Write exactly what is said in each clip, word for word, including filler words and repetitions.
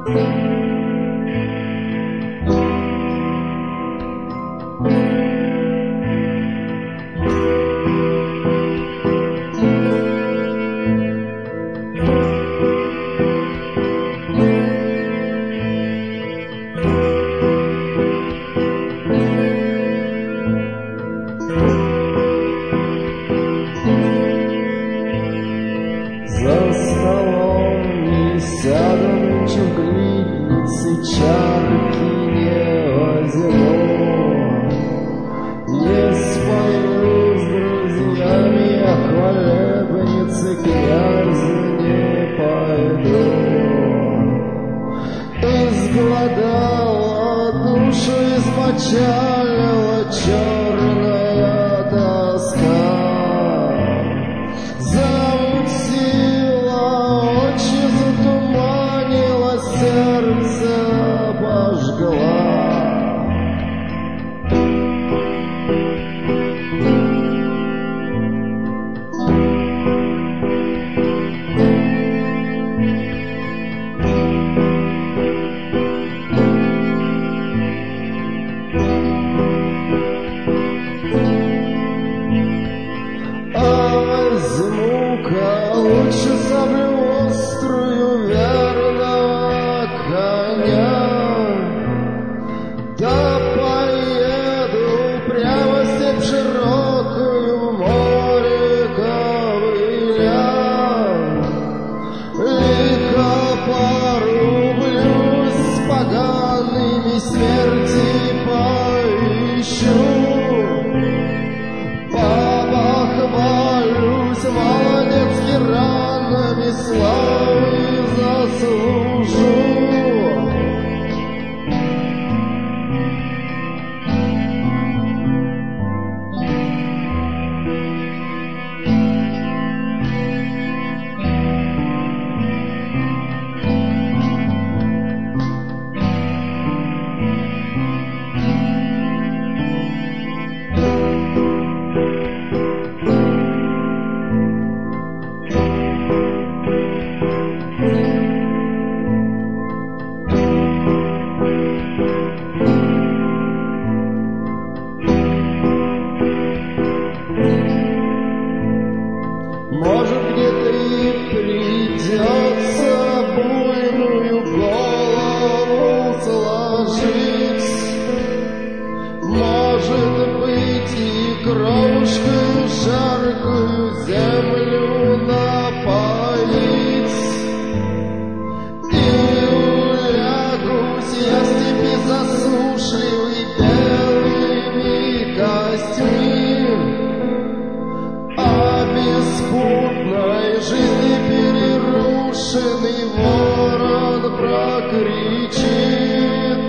За столом не сяду, чем глиницы чарки не возьму. Не спою с друзьями, а хвалебницы князю не пойду. Изгладала душу, измочалила черная тоска. Сердце обожгла. А возьму-ка лучше саблю острую верного коня, да поеду прямо степь широкую в море ковыля. Лихо порублюсь с погаными, смерти поищу. Побахвалюсь молодецки ранами, славы заслужу. Может, где-то и придется буйную голову сложить. Может быть, и кровушкою жаркую землю напоить. И улягусь я в степи засушливой белыми костьми. Беспутной жизни перерушенный ворон прокричит.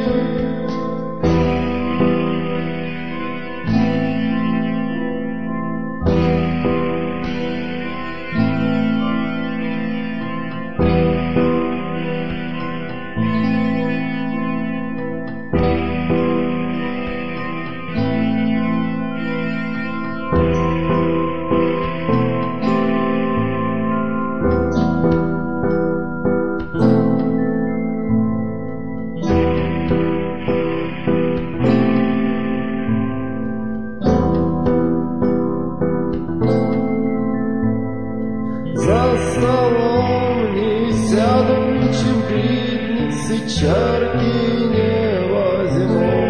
За столом не сяду, чем глиницы чарки не возьму.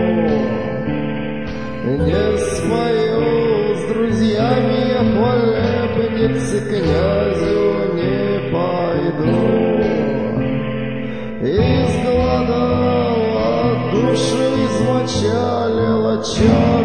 Не спою с друзьями, а хвалебницы князю не пойду. Изгладала душу, измочалила чар.